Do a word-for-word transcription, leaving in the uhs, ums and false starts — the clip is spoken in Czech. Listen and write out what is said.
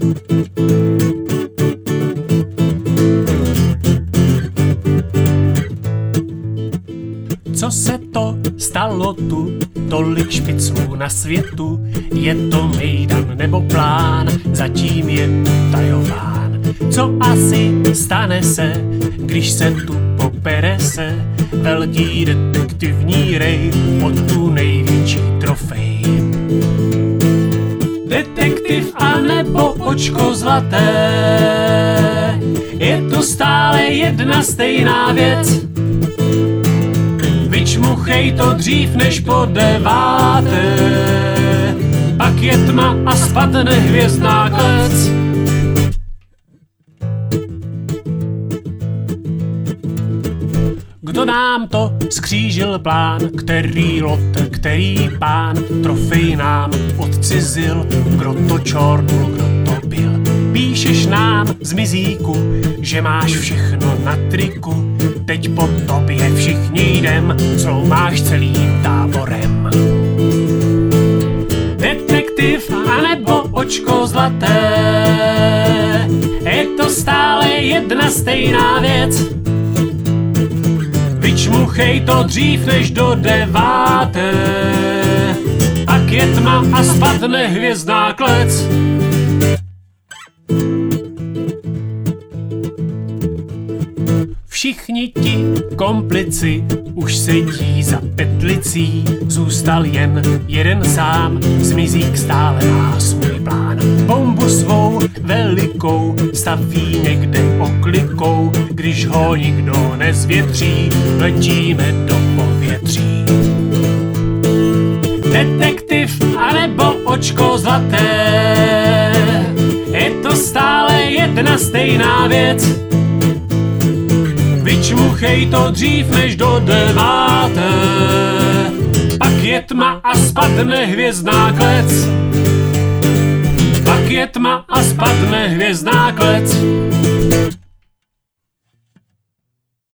Co se to stalo tu, tolik špiclů na světu, je to mejdan nebo plán, zatím je utajován. Co asi stane se, když se tu popere se velký detektivní rej pod tu největší trofej. Detektiv a nebo očko zlaté, je to stále jedna stejná věc. Vyčmuchej to dřív než po deváté, pak je tma a spadne hvězdná klec. Kdo nám to skřížil plán, který lot, který pán, trofej nám odcizil, kdo to čornul, kdo to byl. Píšeš nám z mizíku, že máš všechno na triku, teď po tobě všichni jdem, zloumáš celým táborem. Detektiv anebo očko zlaté, je to stále jedna stejná věc. Vyčmuchej to dřív než do deváté, pak je tma a spadne hvězdná klec. Všichni ti komplici už sedí za petlicí, zůstal jen jeden sám, zmizík stále má svůj plán. Bombu svou velikou staví někde oklikou, když ho nikdo nezvětří, letíme do povětří. Detektiv anebo očko zlaté, je to stále jedna stejná věc. Vyčmuchej to dřív než do deváté, pak je tma a spadne hvězdná klec. Pak je tma a spadne hvězdná klec.